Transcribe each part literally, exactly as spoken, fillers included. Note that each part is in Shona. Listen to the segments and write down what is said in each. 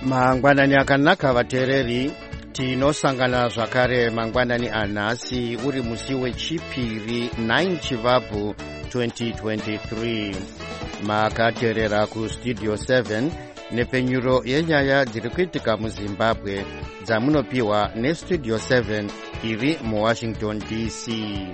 Mangwanani akanaka vatereri, tinosangana zvakare mangwanani anhasi uri musi wechipiri nine Chivabvu twenty twenty-three. Makateerera kustudio seven nepenyuro yenyaya dziri kuitika muZimbabwe dzamunopiwa nestudio seven iri muWashington D C.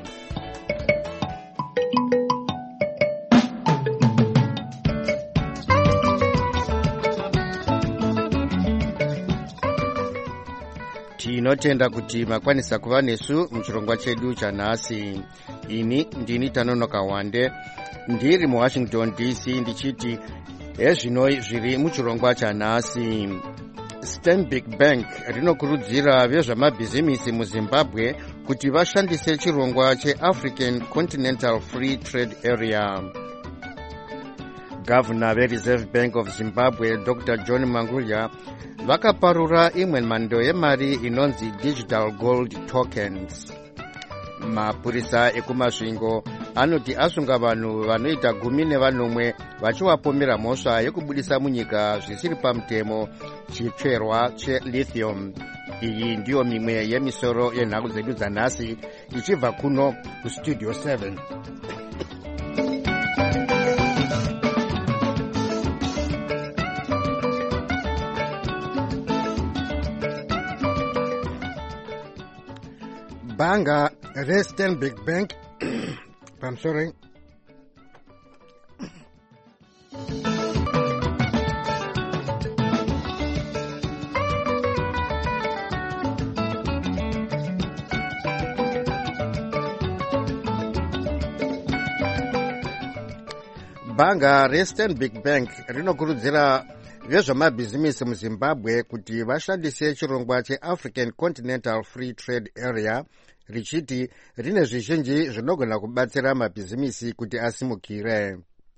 Tinotenda kuti makwanisa kuva nesu muchirongwa chedu chanhasi. Ini ndini Tanonoka Wande ndiri muWashington D C ndichiti ezvino zviri muchirongwa chanhasi. Stanbic Bank rinokurudzira vezvamabhizimisi muZimbabwe kuti vashandise chirongwa cheAfrican Continental Free Trade Area. Governor veReserve Bank of Zimbabwe Doctor John Mangulya vakaparura imwe mhando yemari inonzi digital gold tokens. Mapurisa ekumasvingo anoti asunga vanhu vanoita gumi nevanomwe vachivapomera mhosva yekubudisa munyika zvisiri pamutemo chitsverwa chelithium. Iyi ndiyo mimwe yemisoro yenhau dzedu dzanhasi ichibva kuno kustudio seven. Banga reStanbic Bank I'm sorry Banga reStanbic Bank rinokurudzira vezvamabhizimisi muZimbabwe kuti vashandise chirongwa cheAfrican Continental Free Trade Area richiti rine zvizhinji zvinogona kubatsira mabhizimisi kuti asimukire.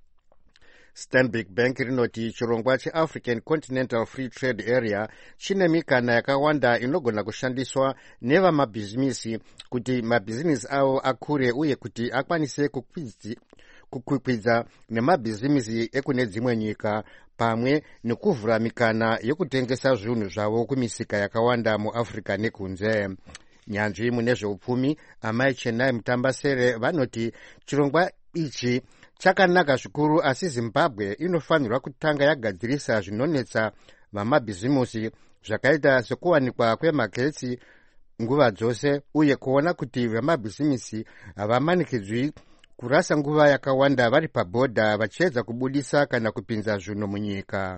Stanbic Bank rinoti chirongwa cheAfrican Continental Free Trade Area chine mikana yakawanda inogona kushandiswa nevamabhizimisi kuti mabhizimisi avo akure uye kuti akwanise kukwikwidza nemabhizimisi ekune dzimwe nyika pamwe nekuvhura mikana yekutengesa zvinhu zvavo kumisika yakawanda muAfrica nekunze. Nyanzvi mune zveupfumi Amai Chenai Mutambasere vanoti chirongwa ichi chakanaka zvikuru, asi Zimbabwe inofanirwa kutanga yagadzirisa zvinonetsa vamabhizimisi zvakaita sekuwanikwa kwemagetsi nguva dzose uye kuona kuti vamabhizimisi havamanikidzwi kurasa nguva yakawanda vari pabhodha vachiedza kubudisa kana kupinza zvinhu munyika.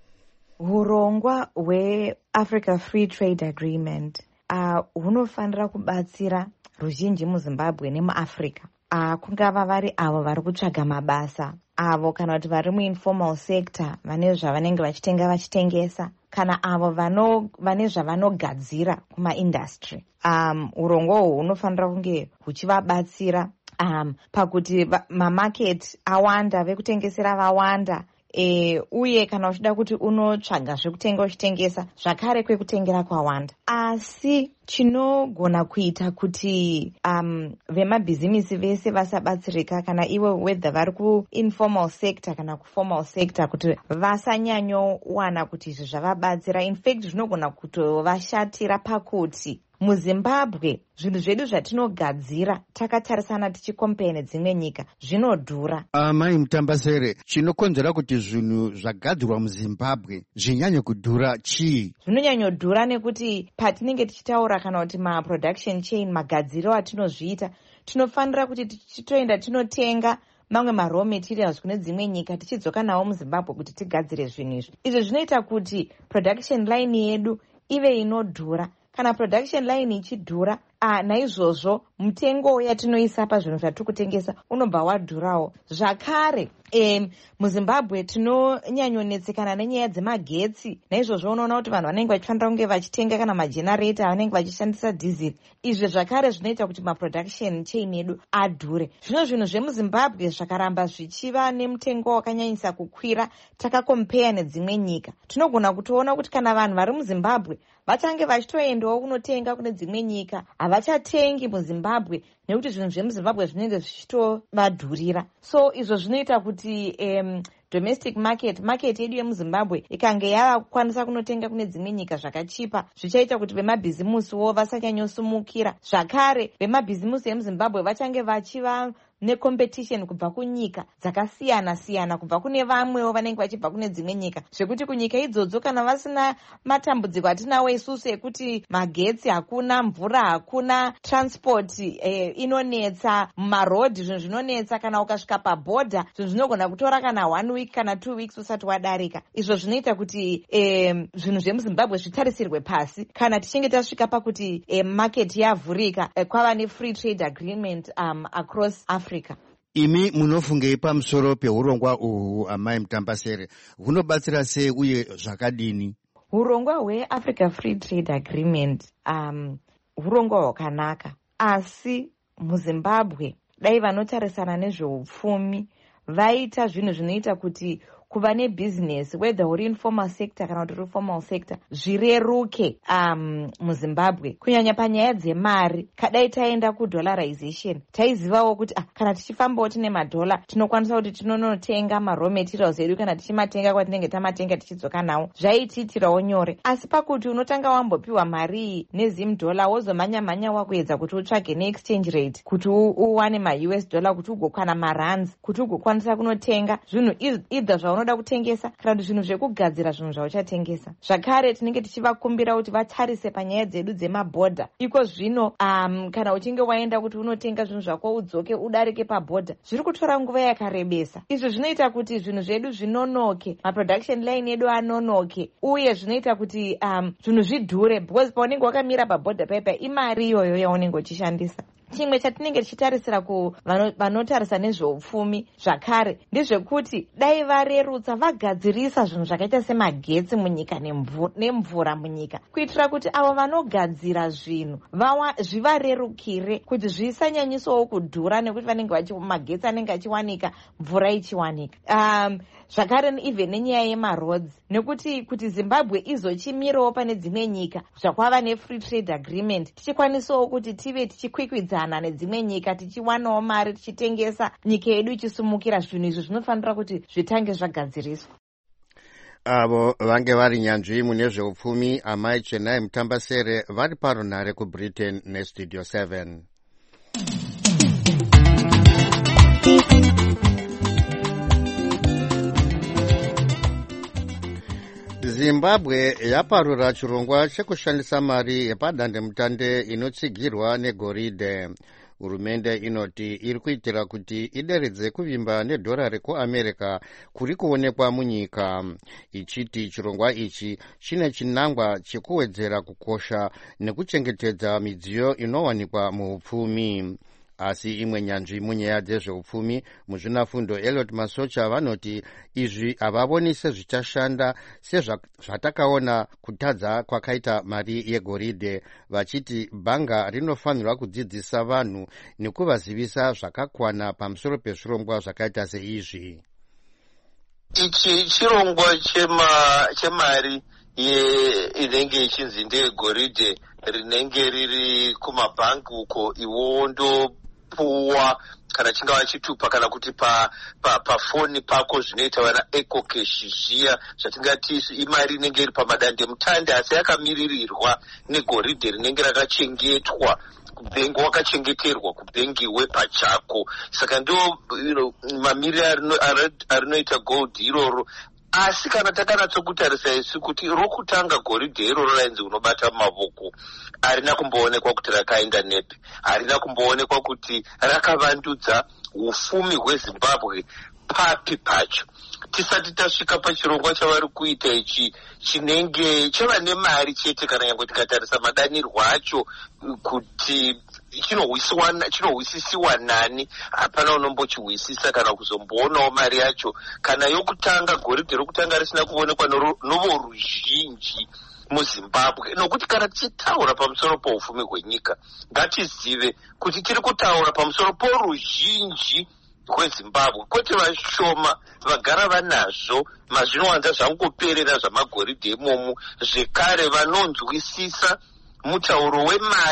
Urongwa hweAfrica Free Trade Agreement hunofanira uh, kubatsira ruzhinji muZimbabwe nemuAfrica. Uh, kungava vari avo vari kutsvaga mabasa, avo kana kuti vari muinformal sector vane zvavanenge vachitenga vachitengesa, kana avo vano vane zvavanogadzira kumaindustry. Um, urongwa uhu hunofanira kunge huchivabatsira um, pakuti mamaketi awanda, vekutengesera vawanda. E, uye kana uchida kuti unotsvaga zvekutenga uchitengesa zvakare kwekutengera kwawanda. Asi chinogona kuita kuti um, vemabhizimisi vese vasabatsirika kana iwe whether vari kuinformal sector kana kuformal sector kuti vasanyanyowana kuti izvi zvavabatsira. In fact zvinogona kutovashatira pakuti muZimbabwe zvinhu zvedu zvatinogadzira takatarisana tichikompea nedzimwe nyika zvinodhura. Amai Mutambasere, chinokonzera kuti zvinhu zvagadzirwa muZimbabwe zvinyanye kudhura chii? Zvinonyanyodhura nekuti patinenge tichitaura kana kuti maproduction chain, magadziro atinozviita, tinofanira kuti tichitoenda tinotenga mamwe maraw materials kune dzimwe nyika tichidzoka nawo muZimbabwe kuti tigadzire zvinhu izvi. Izvi zvinoita kuti production line yedu ive inodhura. Kana production line ichidhura, ah, naizvozvo mutengo yatinoisa pazvinhu zvatiri kutengesa unobva wadhurawo. Zvakare em muZimbabwe tinonyanyonetsekana nenyaya dzemagetsi, naizvozvo unoona kuti vanhu vanenge vachifanira kunge vachitenga kana magenerator vanenge vachishandisa diesel. Izvi zvakare zvinoita kuti maproduction chain yedu adhure. Zvino zvinhu zvemuZimbabwe zvakaramba zvichiva nemutengo wakanyanyisa kukwira takakompea nedzimwe nyika. Tinogona kutoona kuti kana vanhu vari muZimbabwe vachange vachitoendawo kunotenga kune dzimwe nyika, havachatengi muZimbabwe nekuti zvinhu zvemuZimbabwe zvinenge zvichitovadhurira. So izvo zvinoita kuti um, domestic market market yedu yemuzimbabwe ikange yava kukwanisa kunotenga kune dzimwe nyika zvakachipa, zvichaita kuti vemabhizimusiwo vasanyanyosumukira. Zvakare vemabhizimusi emuzimbabwe vachange vachiva necompetition kubva kunyika dzakasiyana siyana, kubva kune vamwewo vanenge vachibva kune dzimwe nyika, zvekuti kunyika idzodzo kana vasina matambudziko atinawo isusu ekuti magetsi hakuna, mvura hakuna, transport eh, inonetsa, marodhi zvinhu zvinonetsa, kana ukasvika pabhodha zvinhu zvinogona kutora kana one week kana two weeks usati wadarika. Izvo zvinoita kuti eh, zvinhu zvemuzimbabwe zvitarisirwe pasi kana tichinge tasvika pakuti eh, market yavhurika, eh, kwava ne-free trade agreement um, across Africa. Imi munofungei pamusoro peurongwa uhu, amai Mutambasere, hunobatsira sei uye zvakadini? Urongwa hweAfrica Free Trade Agreement um, urongwa hwakanaka, asi muzimbabwe dai vanotarisana nezveupfumi vaita zvinhu zvinoita kuti kuva nebhizinesi whether uri informal sector kana kuti uri formal sector zvireruke um, muzimbabwe, kunyanya panyaya dzemari. Kadai taenda kudollarization taizivawo kuti ah, kana tichifambawo tine madhola tinokwanisa kuti tinonotenga maraw materials edu, kana tichimatenga kwatinenge tamatenga tichidzoka nawo zvaitiitirawo nyore. Asi pakuti unotanga wambopiwa mari iyi nezimdhola wozomhanya mhanya wakuedza kuti utsvage neexchange rate kuti uwane ma-U S dollar kuti ugokwana marands kuti ugokwanisa kunotenga zvinhu either zvaunoda kutengesa kana kuti zvinhu zvekugadzira zvinhu zvauchatengesa. Zvakare tinenge tichivakumbira kuti vatarise panyaya dzedu dzemabhodha. Iko zvino um, kana uchinge waenda kuti unotenga zvinhu zvako udzoke udarike pabhodha zviri kutora nguva yakarebesa. Izvi zvinoita kuti zvinhu zvedu zvinonoke, maproduction line edu anonoke, uye zvinoita kuti um, zvinhu zvidhure because paunenge wakamira pabhodha paipa imari iyoyo yaunenge uchishandisa. Chimwe chatinenge tichitarisira ku vanotarisa nezveupfumi zvakare ndezvekuti dai varerutsa vagadzirisa zvinhu zvakaita semagetsi munyika nemvura munyika, kuitira kuti avo vanogadzira zvinhu zvivarerukire kuti zvisanyanyisawo kudhura, nekuti vanenge magetsi anenge achiwanika, mvura ichiwanika. Um, zvakare even nenyaya yemaroads, nekuti kuti Zimbabwe izochimirawo pane dzimwe nyika zvakwava ne-free trade agreement tichikwanisawo kuti tive tichikwikwidzana nedzimwe nyika tichiwanawo mari tichitengesa, nyika yedu ichisumukira. Zvinhu izvi zvinofanira kuti zvitange zvagadziriswa. Avo vange vari nyanzvi mune zveupfumi amai Chenai Mutambasere vari parunhare kuBritain neStudio seven. Zimbabwe yaparura chirongwa chekushandisa mari yepadandemutande inotsigirwa negoridhe. Hurumende inoti iri kuitira kuti ideredze kuvimba nedhorari kuAmerica kuri kuonekwa munyika, ichiti chirongwa ichi chine chinangwa chekuwedzera kukosha nekuchengetedza midziyo inowanikwa muupfumi. Asi imwe nyanzvi munyaya dzezveupfumi muzvinafundo Elliot Masocha vanoti izvi havavoni sezvichashanda sezvatakaona kutadza kwakaita mari yegoridhe, vachiti bhanga rinofanirwa kudzidzisa vanhu nekuvazivisa zvakakwana pamusoro pezvirongwa zvakaita seizvi. Ichi chirongwa chemari inenge ichinzi ndeyegoridhe rinenge riri kumabhanki uko iwo ndopuwa kana chingava chitupa kana kuti pafoni pa, pa pako zvinoita vana eco cash zviya zvatingati imari inenge iri pamadandemutande asi yakamiririrwa negoridhe rinenge rakachengetwa kubhengi, wakachengeterwa kubhengi iwe pachako. Saka ndo you know, mamiriro arinoita gold iroro. Asi kana takanatsokutarisa isu kuti rokutanga goridhe iroro rainzi unobata mumavoko harina kumboonekwa kuti rakaenda nepi, harina kumboonekwa kuti rakavandudza ufumi hweZimbabwe papi pacho. Tisati tasvika pachirongwa chavari kuita ichi chinenge chava nemari chete, kana nyange tikatarisa madanirwo acho kuti chinohwisisiwa nani, hapana unombochihwisisa kana kuzomboonawo mari yacho. Kana yokutanga goridhe rokutanga risina kuonekwa novoruzhinji muZimbabwe, nokuti kana tichitaura pamusoro poufumi hwenyika ngatizive kuti tiri kutaura pamusoro poruzhinji hweZimbabwe, kwete vashoma vagara vanazvo mazvinowanza zvangoperera zvamagoridhe imomo. Zvekare vanonzwisisa mutauro wemari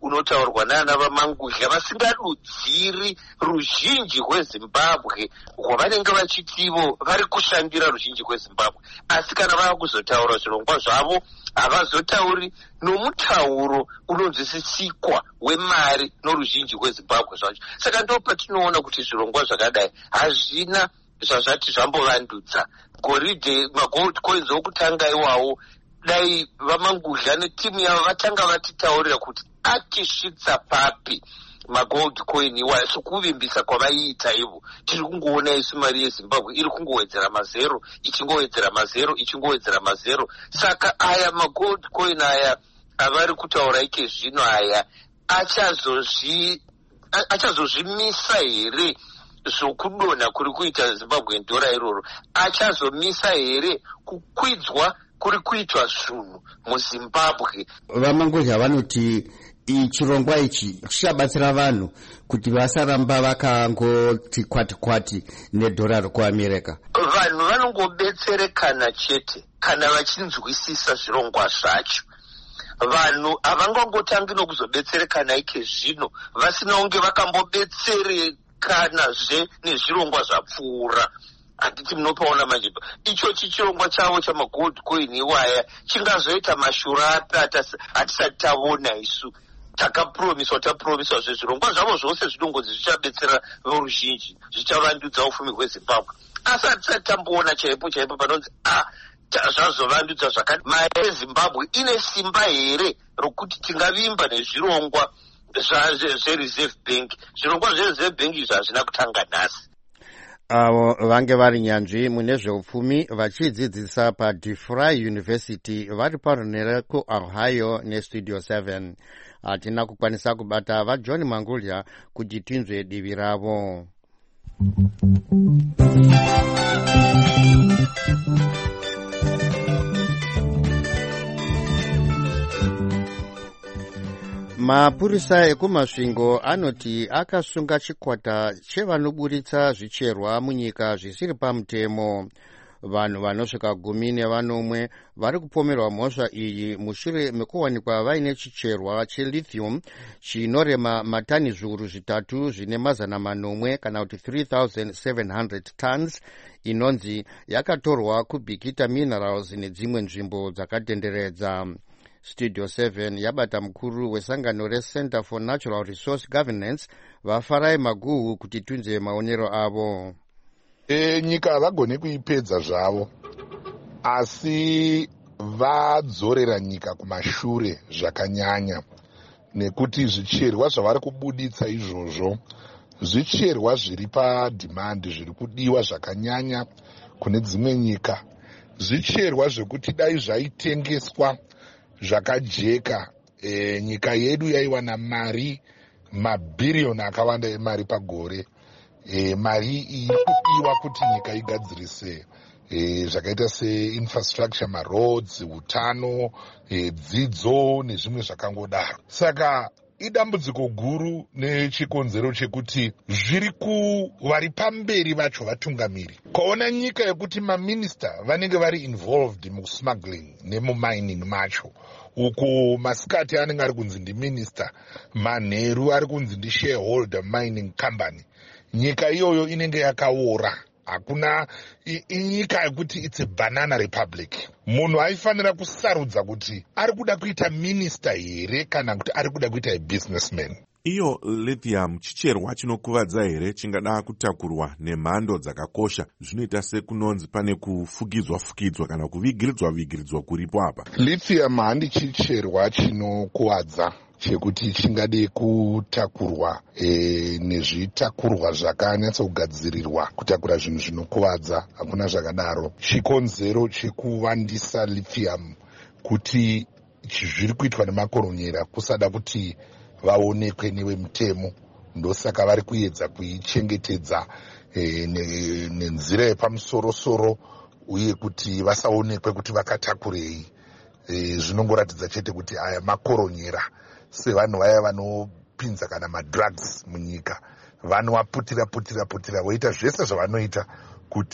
unotaurwa nana vamangudya vasingadudziri ruzhinji rwezimbabwe rwavanenge vachitivo vari kushandira ruzhinji rwezimbabwe. Asi kana vava kuzotaura zvirongwa zvavo havazotauri nomutauro unonzwisisikwa wemari noruzhinji rwezimbabwe zvacho. Saka ndo patinoona kuti zvirongwa zvakadai hazvina zvazvati zvambovandudza. Goridhe, magold coins okutanga iwawo, dai vamangudya netimu yavo vatanga vatitaurira kuti achisvitsa papi magold coin iwayo sokuvimbisa kwavaiita ivo. Tiri kungoona isu mari yezimbabwe iri kungowedzera mazero ichingowedzera mazero ichingowedzera mazero. Saka aya magold coin aya avari kutaura ike zvino aya achazozvi achazozvimisa here zvokudonha kuri kuita Zimbabwean dollar iroro? Achazomisa here kukwidzwa kuri kuitwa zvinhu muZimbabwe? Vamangudya vanoti chirongwa ichi chichabatsira vanhu kuti vasaramba vakangoti kwati kwati nedhorari kuAmerika. Vanhu vanongobetserekana chete kana vachinzwisisa zvirongwa zvacho. Vanhu havangangotangi nokuzobetserekana ike zvino vasina kunge vakambobetserekanazve nezvirongwa zvapfuura. Handiti munopaona manje ichochi chirongwa chavo chamagold coin iwaya chingazoita mashura api hatisati taona isu. Takapromiswa tapromiswa zvezvirongwa zvavo zvose zvinongozi zvichabetsera voruzhinji, zvichavandudza ufumi hweZimbabwe. Asi hatisati tamboona chaipo chaipo panonzi ah zvazovandudza zvakati. Mari yeZimbabwe ine simba here rokuti tingavimba nezvirongwa zvereserve bank? Zvirongwa zvereserve bank izvi hazvina kutanga nhasi. Avo vange vari nyanzvi mune zveupfumi vachidzidzisa paDeFry University vari parunhare kuOhio neStudio seven. Hatina kukwanisa kubata vaJohn Mangudya kuti tinzwe divi ravo. Mapurisa ekumasvingo anoti akasunga chikwata chevanoburitsa zvicherwa munyika zvisiri pamutemo. Vanhu vanosvika gumi nevanomwe vari kupomerwa mhosva iyi mushure mekuwanikwa vaine chicherwa chelithium chinorema matani zviuru zvitatu zvine mazana manomwe kana kuti three thousand seven hundred tons inonzi yakatorwa kuBikita Minerals nedzimwe nzvimbo dzakatenderedza. Studio seven yabata mukuru wesangano reCenter for Natural Resource Governance vaFarai Maguhu kuti tunze maonero avo. E, nyika havagone kuipedza zvavo, asi vadzorera nyika kumashure zvakanyanya, nekuti zvicherwa zvavari kubuditsa izvozvo zvicherwa zviri padhimandi, zviri kudiwa zvakanyanya kune dzimwe nyika, zvicherwa zvekuti dai zvaitengeswa zvakajeka e, nyika yedu yaiwana mari mabhiriyoni akawanda emari pagore. E, mari iyi kudiwa kuti nyika igadzirise e, zvakaita seinfrastructure, maroads, utano, e, dzidzo nezvimwe zvakangodaro. Saka idambudziko guru nechikonzero chekuti zviri kuvari pamberi vacho vatungamiri kwaona nyika yekuti maminista vanenge vari involved musmuggling nemumining macho, uko masikati anenge ari kunzi ndiminista, manheru ari kunzi ndishareholder mining company. Nyika iyoyo inenge yakaora, hakuna inyika yekuti it's a banana republic. Munhu aifanira kusarudza kuti ari kuda kuita minista here kana kuti ari kuda kuita businessman. Iyo lithium chicherwa chinokuvadza here chingada kutakurwa nemhando dzakakosha zvinoita sekunonzi pane kufukidzwa fukidzwa kana kuvigiridzwa vigiridzwa kuripo apa? Lithium handi chicherwa chinokuvadza chekuti chingade kutakurwa e, nezvitakurwa zvakanyatsogadzirirwa kutakura zvinhu zvinokuvadza. Hakuna zvakadaro. Chikonzero chekuvandisa lithium kuti zviri kuitwa nemakoronyera kusada kuti vaonekwe nevemutemo, ndosaka vari kuedza kuichengetedza e, nenzira yepamusorosoro uye kuti vasaonekwe kuti vakatakurei. E, zvinongoratidza chete kuti aya makoronyera, sevanhu vaya vanopinza kana madrugs munyika, vanovaputira putira putira voita zvese zvavanoita kuti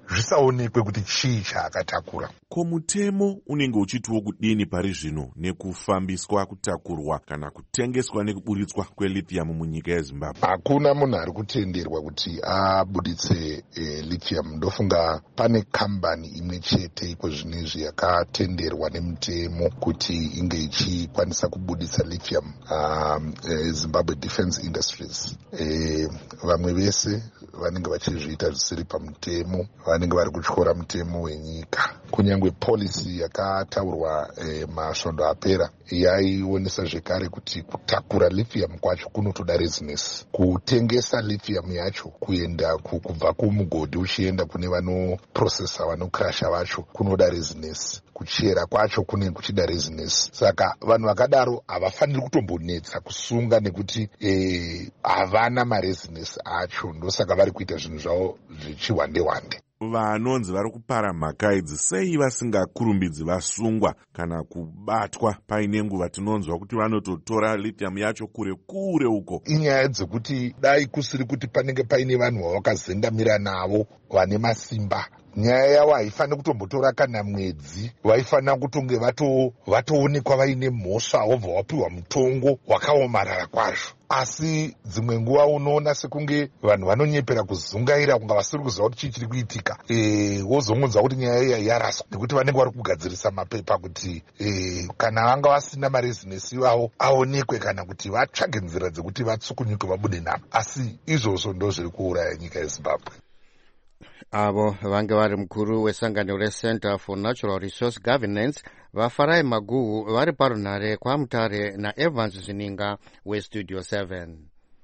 zvisaonekwe kuti chii chaakatakura. Ko mutemo unenge uchitiwo kudini pari zvino nekufambiswa, kutakurwa kana kutengeswa nekuburitswa kwelithium munyika yeZimbabwe? Hakuna munhu ari kutenderwa kuti abuditse e, lithium. Ndofunga pane kambani imwe chete iko zvinezvi yakatenderwa nemutemo kuti inge ichikwanisa kubuditsa lithium, um, e, Zimbabwe Defence Industries. E, vamwe vese vanenge vachizviita zvisiri pamutemo, vanenge vari kutyora mutemo wenyika. Kunyange policy yakataurwa e, masvondo apera yaionesa zvekare kuti kutakura lithium kwacho kunotoda resiness. Kutengesa lithium yacho kuenda kubva kumugodhi uchienda kune vanoprocessa vanokrasha vacho kunoda resiness. Kuchera kwacho kunenge kuchida resiness. Saka vanhu vakadaro havafaniri kutombonetsa kusunga nekuti havana e, maresiness acho. Ndosaka vari kuita zvinhu zvavo zvichihwande hwande. Vanonzi vari kupara mhaka idzi sei vasingakurumbidzi vasungwa kana kubatwa paine nguva tinonzwa kuti vanototora lithium yacho kure kure uko? Inyaya dzekuti dai kusiri kuti panenge paine vanhu vavakazendamira navo vane masimba. Nyaya yavo haifaniri kutombotora kana mwedzi, vaifanira kutonge vatoonekwa vaine mhosva wobva wapiwa mutongo wakaomarara kwazvo. Asi dzimwe nguva unoona sekunge vanhu vanonyepera kuzungaira kunga vasiri kuziva kuti chii chiri kuitika. E, wozongonzwa kuti nyaya iyi yaraswa nekuti vanenge vari kugadzirisa mapepa kuti e, kana vanga vasina marezinesi ivavo aonekwe kana kuti vatsvage nzira dzekuti vatsukunyuke vabude navo. Asi izvozvo ndo zviri kuuraya nyika yeZimbabwe. Avo vange vari mukuru wesangano reCenter for Natural Resource Governance vaFarai Maguhu vari parunhare kwaMutare naEvans Zvininga weStudio seven.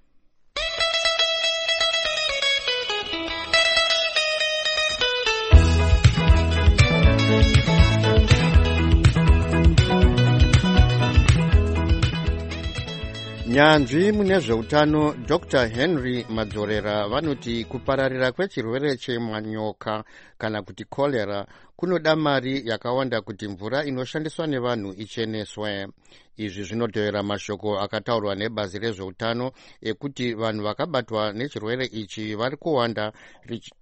Nyanzvi mune zveutano Doctor Henry Madzorera vanoti kupararira kwechirwere chemanyoka kana kuti cholera kunoda mari yakawanda kuti mvura inoshandiswa nevanhu icheneswe. Izvi zvinotevera mashoko akataurwa nebazi rezveutano ekuti vanhu vakabatwa nechirwere ichi vari kuwanda rich...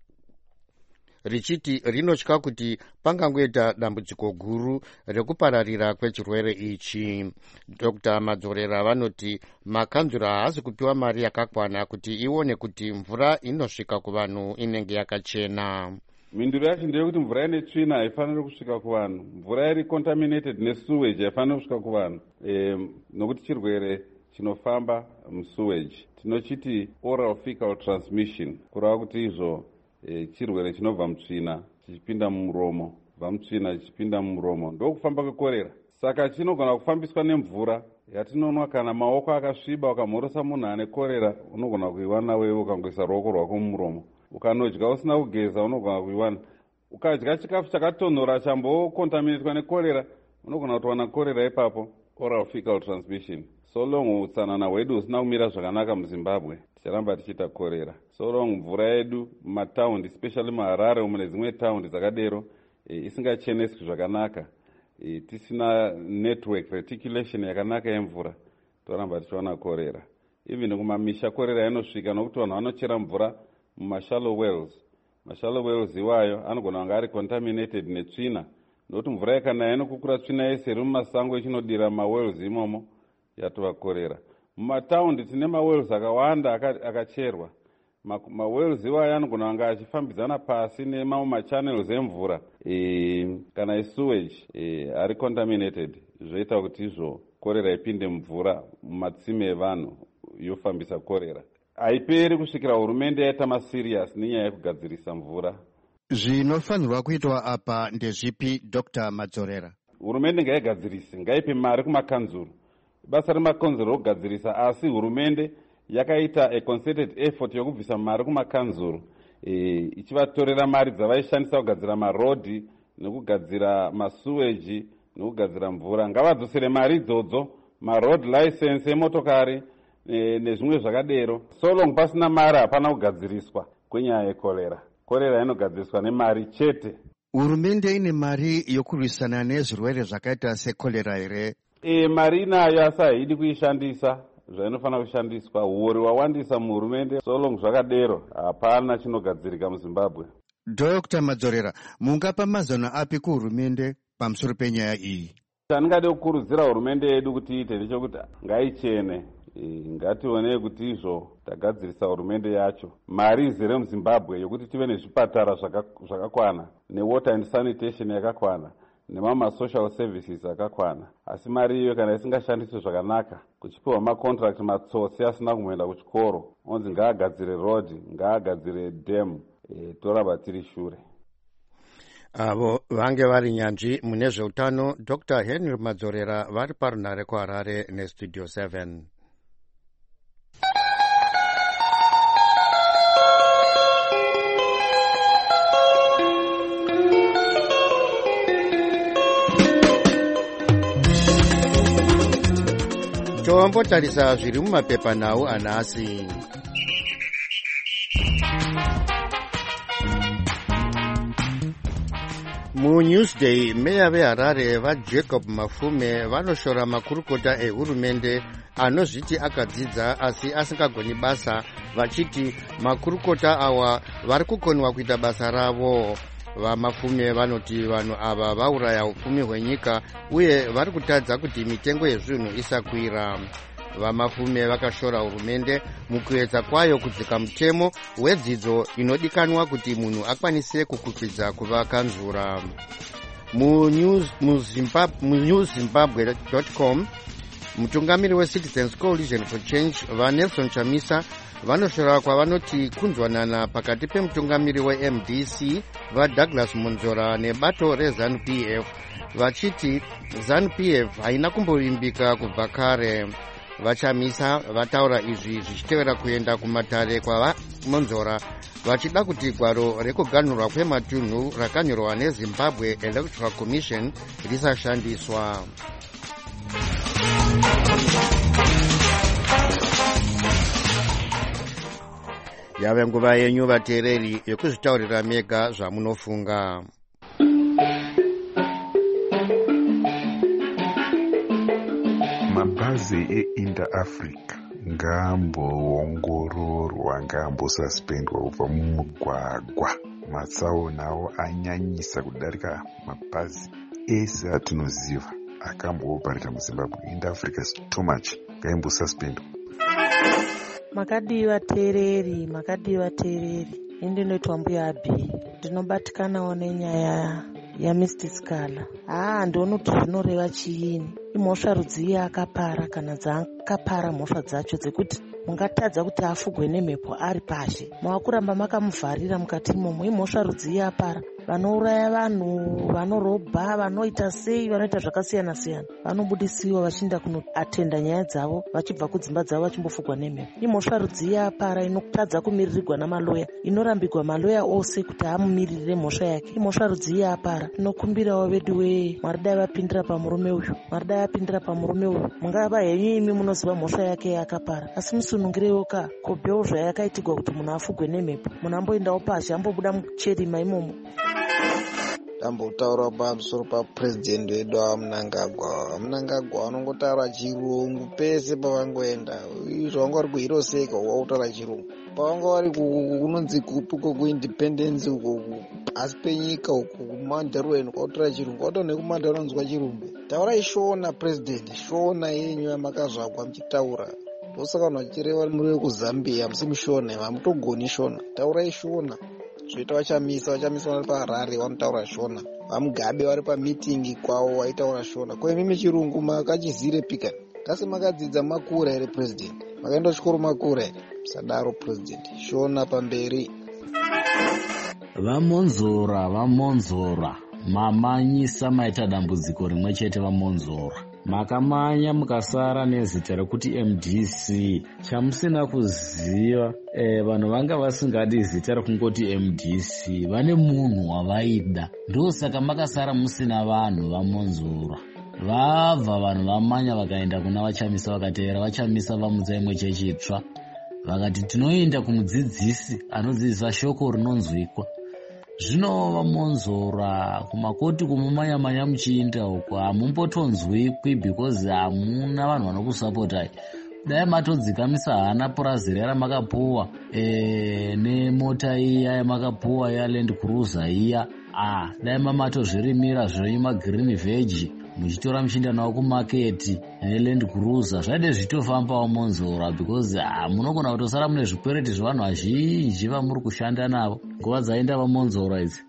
richiti rinotya kuti pangangoita dambudziko guru rekupararira kwechirwere ichi. Dr Madzorera vanoti makanzura haasi kupiwa mari yakakwana kuti ione kuti mvura inosvika kuvanhu inenge yakachena. Minduro yacho ndeyekuti mvura ine tsvina haifaniri kusvika kuvanhu. Mvura iri contaminated nesewage haifaniri kusvika kuvanhu, e, nokuti chirwere chinofamba musewage. Tinochiti oral fecal transmission, kureva kuti izvo E, chirwere chinobva mutsvina chichipinda mumuromo, bva mutsvina chichipinda mumuromo ndokufamba kwekorera. Saka chinogona kufambiswa nemvura yatinonwa. Kana maoko akasviba ukamhorosa munhu ane korera unogona kuiwana wewe ukangoisa ruoko rwako mumuromo. Ukanodya usina kugeza unogona kuiwana. Ukadya chikafu chakatonhora chambokontaminatwa nekorera unogona kutowana korera ipapo. Oral fecal transmission. So long utsanana hwedu usina kumira zvakanaka muZimbabwe ticharamba tichiita korera. So long mvura yedu mumataundi, especially muHarare umu nedzimwe taundi dzakadero e, isingacheneswi zvakanaka, e, tisina network reticulation yakanaka yemvura, toramba tichiwana korera. Even kumamisha korera inosvika nokuti vanhu vanochera mvura mumashallow wells. Mashallow wells iwayo anogona kunge ari contaminated netsvina, nokuti mvura yakanaya inokukura tsvina yese iri mumasango ichinodira mawells imomo yatova korera. Mumataundi tine mawells akawanda akacherwa. Mawells iwayo anogona kunge achifambidzana pasi nemamwe machannels emvura e, kana esewage e, ari contaminated, zvoita kuti izvo korera ipinde mvura mumatsime evanhu yofambisa korera. Haiperi kusvikira hurumende yaita masirias nenyaya yekugadzirisa mvura. Zvinofanirwa kuitwa apa ndezvipi Doctor Madzorera? Hurumende ngaigadzirise, ngaipe mari kumakanzuru. Basa remakanzuru rokugadzirisa, asi hurumende yakaita a concerted effort yokubvisa mari kumakanzuru, e, ichivatorera mari dzavaishandisa kugadzira marodhi nekugadzira masuweji nekugadzira mvura. Ngavadzosere mari idzodzo, maroad license emotokari e, nezvimwe zvakadero. So long pasina mari hapana kugadziriswa kwenyaya yekorera. Korera inogadziriswa nemari chete. Hurumende ine mari yokurwisana nezvirwere zvakaita sekorera here? E, mari inayo asi haidi kuishandisa zvainofanira kushandiswa. Huori hwawandisa muhurumende. So long zvakadero hapana chinogadzirika muZimbabwe. Doctor Madzorera, mungapa mazano api kuhurumende pamusoro penyaya iyi? Chandingade kukurudzira hurumende yedu kuti iite ndechekuti ngaichene. Ngationei kuti izvo tagadzirisa hurumende yacho mari izere muZimbabwe yokuti tive nezvipatara zvakakwana newater and sanitation yakakwana nemama social services akakwana. Asi mari iyo kana isingashandiswe zvakanaka, kuchipiwa macontract matsotsi asina kumboenda kuchikoro, onzi ngaagadzire road, ngaagadzire dam, e, toramba tiri shure. Avo vange vari nyanzvi mune zveutano. Doctor Henry Madzorera vari parunare kuHarare nestudio seven. Tombotarisa zviri mumapepa nhau anhasi. MuNewsday, meya veHarare vaJacob Mafume vanoshora makurukota ehurumende anozviti akadzidza asi asingagoni basa, vachiti makurukota awa vari kukonwa kuita basa ravo. VaMafume vanoti vanhu ava vauraya upfumi hwenyika uye vari kutadza kuti mitengo yezvinhu isakwira. VaMafume vakashora hurumende mukuedza kwayo kudzika mutemo wedzidzo inodikanwa kuti munhu akwanise kukwikwidzwa kuva kanzura. munews zimbabwe dot com mutungamiri weCitizens Coalition for Change vaNelson Chamisa vanoshora kwavanoti kunzwanana pakati pemutungamiri weM D C vaDouglas Monzora nebato reZANU P F, vachiti ZANU P F haina kumbovimbika kubva kare. VaChamisa vataura izvi zvichitevera kuenda kumatare kwavaMonzora vachida kuti gwaro rekuganhurwa kwematunhu rakanyorwa neZimbabwe Electoral Commission risashandiswa. Yave nguva yenyu vateereri yokuzvitaurira mega zvamunofunga. Mabhazi eInter-Africa ngaamboongororwa, ngaambosuspendwa kubva mumugwagwa. Matsaona awo anyanyisa kudarika mabhazi ese atinoziva akambooparita muZimbabwe. Inter-Africa is too much, ngaimbosuspendwa. Makadiwa teereri, makadiwa teereri. Indinoitwa mbuya Abhi. Ndinobatikanawo nenyaya yaMister Scala. Ah, ndinoona kuti zvinoreva chiini. Imhosva rudzii akapara kana dzakapara mhosva dzacho dzekuti mungatadza kuti afugwe nemhepo ari pashi. Makuramba makamuvharira mukati imomo. Imhosva rudzii apara. Vanouraya vanhu, vanorobha, vanoita sei, vanoita zvakasiyana siyana, vanobudisiwa vachienda kunoatenda nyaya dzavo, vachibva kudzimba dzavo vachimbofugwa nemhepo. Imhosva rudzii apara inotadza kumiririrwa namaloya, inorambigwa maloya ose kuti amumiririre mhosva yake. Imhosva rudzii apara. Tinokumbirawo vedu wee, Mwari dai vapindira pamurume uyu, Mwari dai vapindira pamurume uyu. Mungava henyu imi munoziva mhosva yake yakapara, asi musunungirewo ka kobhewo zvayakaitigwa kuti munhu afugwe nemhepo. Munhu amboendawo pashi, ambobuda mucherima imomo. Tambotaura pamusoro papurezidendi wedu waMnangagwa. Mnangagwa anongotaura chirungu pese pavangoenda. Izvo vanga vari kuHero Seka wautaura chirungu. Pavanga vari kunonzi kupuko kuindependence uko pasi penyika uko kumandarweni kwautaura chirungu. Watoona nekumandarweni unonzwa chirungu. Taurai shona purezidendi, shona yenyu yamakazvagwa muchitaura. Ndosaka vanhu vachireva muri wekuZambia musimushona, hamutogoni shona. Taurai shona. Zvoita vachamisa, vachamisa vari paHarare vanotaura shona. VaMugabe vari pamitingi kwavo vaitaura shona. Ko imimi chirungu makachizire pika. Kasi makadzidza makura here purezidendi? Makaenda chikoro makura here? Musadaro purezidendi. Shona pamberi. VaMonzora, VaMonzora. Mamanyisa maita dambudziko rimwe chete vaMonzora. Makamanya mukasara nezita rekuti M D C. Chamusina kuziva, eh, vanhu vanga vasingadi zita rekungoti M D C. Vane munhu wavaida. Ndosaka makasara musina vanhu vaMonzora. Vabva vanhu vamanya vakaenda kuna Vachamisa vakateera Vachamisa vamudza imwe chechitsva. Vakati tinoenda kumudzidzisi anodzidzisa shoko rinonzwikwa. Zvino vaMonzora kumakoti kumumanya-manya muchiinda uko hamumbotonzwikwi because hamuna vanhu vanokusapotai. dai matodzikamisa hana purazi riya ramakapuwa e, nemota iya yamakapuwa ya Land Cruiser iya ah, dai mamatozvirimira zvenyu magreen veg muchitora muchienda nawo kumaketi neLand Cruiser zvaide zvitofambawo Monzora because ah, munogona kutosara mune zvikwereti zvevanhu vazhinji vamuri kushanda navo nguva dzaenda vaMonzora idzi.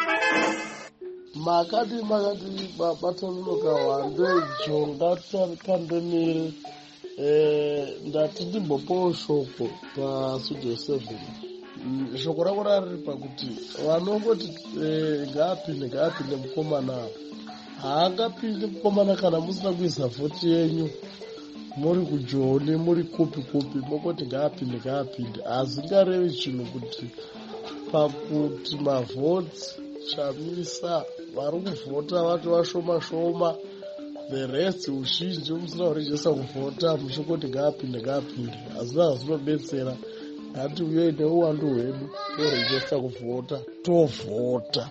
makati makati batanonoka wande jonga kandemire eh ndati ndimbopo shoko pa studio seven shoko rako rari pakuti vanongoti ngapinde ngapinde mukomana haangapinde mukomana kana musina kuisa vhoti yenyu muri kujoni muri kupi kupi mokoti ngapinde ngapinde hazingarevi chinhu kuti pakuti mavhoti shamisa vari kuvhota vati vashoma shoma the rest uzhinji musina kurejesa kuvhota muchingoti ngapinde ngapinde hazina zvinobetsera ngati uyei neuwandu hwedu torejesa kuvhota tovhota.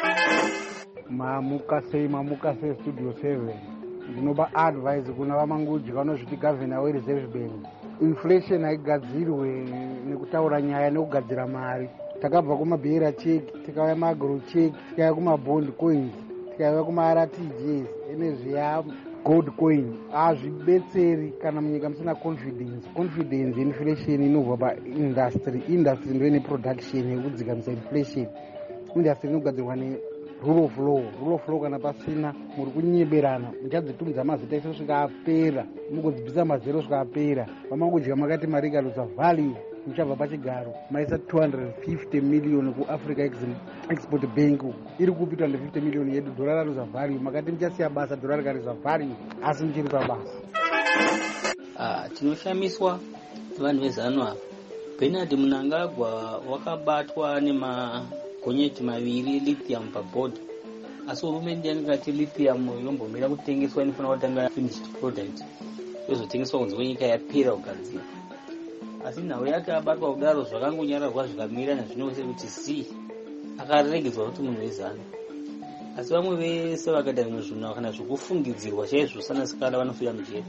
mamuka sei mamuka sei studio seven ndinoba advise kuna vamanguji vanozviti gavhena wereserve bank inflation haigadzirwe nekutaura nyaya nekugadzira mari. Takabva kumabhera cheki tikauya magro cheki tikauya kumabond coins tikauya kumaR T Gs ene zviya gold coin hazvibetseri kana munyika musina confidence. Confidence inflation inobva paindustry. Industry ndo ine production yekudzikamisa inflation. Industry inogadzirwa nerule of law. Rule of law kana pasina muri kunyeberana muchadzitumidza mazita ese kusvika apera mugodzibvisa mazero kusvika apera vamangudya makati mari ikarutsa value muchabva pachigaro maisa two hundred fifty million kuAfrica Export Bank iri kupi two hundred fifty million yedu dhora raruza value makati muchasiya basa dhora rikaruza value asi muchiri pabasa. Ah, tinoshamiswa vanhu vezano apa. Bernard Mnangagwa wakabatwa nemagonyeti maviri lithium pabhodhi asi hurumende yakati lithium yombomira kutengeswa inofanira kutanga finished product yozotengeswa kunze kwenyika yapera kugadzira. Asi nhau yake abatwa kudaro zvakangonyararwa zvikamira nazvinose kuti si akaregedzwa kuti munhu wezano. Asi vamwe vese vakaita zvimwe zvinhu kana zvokufungidzirwa chaizvo sanasikala vanofira mujeri.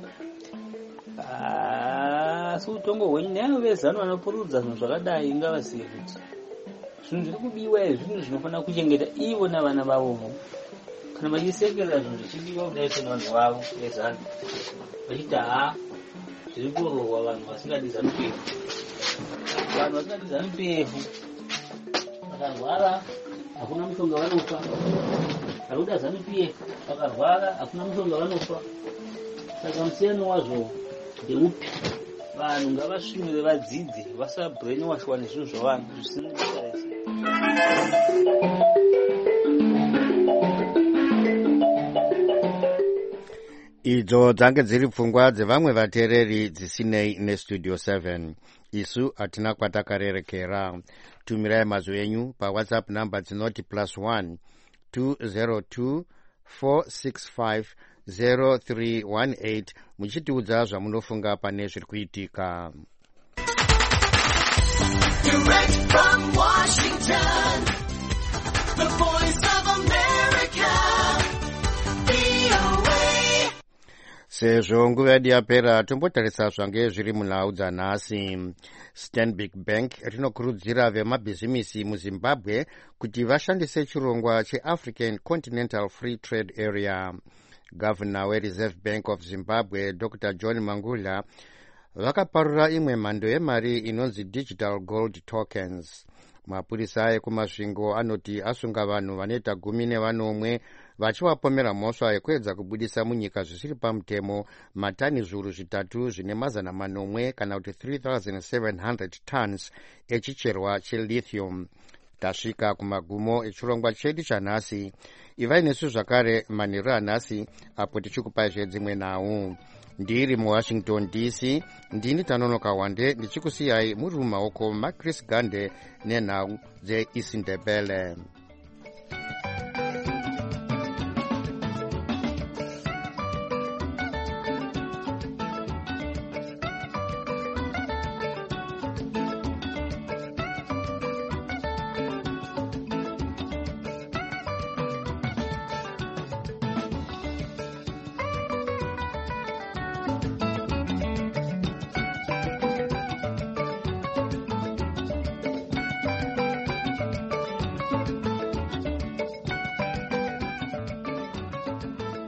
Asi utongo hwenyu neavo vezano vanopururudza zvinhu zvakadai ngavazive kuti zvinhu zviri kubiwa izvi zvinhu zvinofanira kuchengeta ivo navana vavomo. Kana vachisekerera zvinhu zvichibiwa kudai kuna vanhu vavo vezano vachiti haa zviri kurorwa vanhu vasingadi zanu-P F. Vanhu vasingadi zanu-P F vakarwara hakuna mushonga vanofa. Vakuda zanu-P F vakarwara hakuna mushonga vanofa. Saka musiyano wazvo ndeupi? Vanhu ngavasvimire vadzidze vasabrainwashwa nezvinhu zvavanhu zvisina kutarisa. idzo dzange dziri pfungwa dzevamwe vateereri dzisinei nestudio seven. Isu hatina kwatakarerekera. Tumirai mazwi enyu pawhatsapp number dzinoti plus one two zero two four six five zero three one eight muchitiudza zvamunofunga pane zviri kuitika. Direct from Washington, the voice of America, V O A. Sezvo nguva yedu yapera tombotarisa zvange zviri munhau dzanhasi. Stanbic Bank rinokurudzira vemabhizimisi muZimbabwe kuti vashandise chirongwa cheAfrican Continental Free Trade Area. Governor weReserve Bank of Zimbabwe Doctor John Mangula vakaparura imwe mhando yemari inonzi digital gold tokens. Mapurisa ekumasvingo anoti asunga vanhu vanoita gumi nevanomwe vachivapomera mhosva yekuedza kubudisa munyika zvisiri pamutemo matani zviuru zvitatu zvine mazana manomwe kana kuti three thousand seven hundred tons echicherwa chelithium. Tasvika kumagumo echirongwa chedu chanhasi. Ivai nesu zvakare manheru anhasi apo tichikupai zvedzimwe nhau. Ndiri muWashington D C ndini Tanonoka Wande ndichikusiyai muri mumaoko maChris Gande nenhau dzeIsindebele.